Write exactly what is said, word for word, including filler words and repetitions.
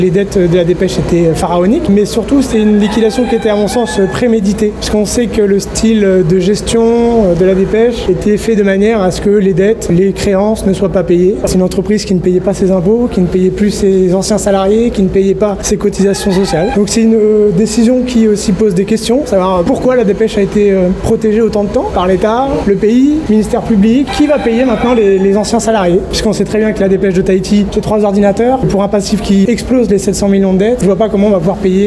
Les dettes de la Dépêche étaient pharaoniques, mais surtout c'est une liquidation qui était à mon sens préméditée, puisqu'on sait que le style de gestion de la Dépêche était fait de manière à ce que les dettes, les créances ne soient pas payées. C'est une entreprise qui ne payait pas ses impôts, qui ne payait plus ses anciens salariés, qui ne payait pas ses cotisations sociales. Donc c'est une euh, décision qui aussi pose des questions, savoir pourquoi la Dépêche a été euh, protégée autant de temps par l'État, le pays, le ministère public, qui va payer maintenant les, les anciens salariés, puisqu'on sait très bien que la Dépêche de Tahiti, c'est trois ordinateurs, pour un passif qui explose les sept cents millions de dettes, je vois pas comment on va pouvoir payer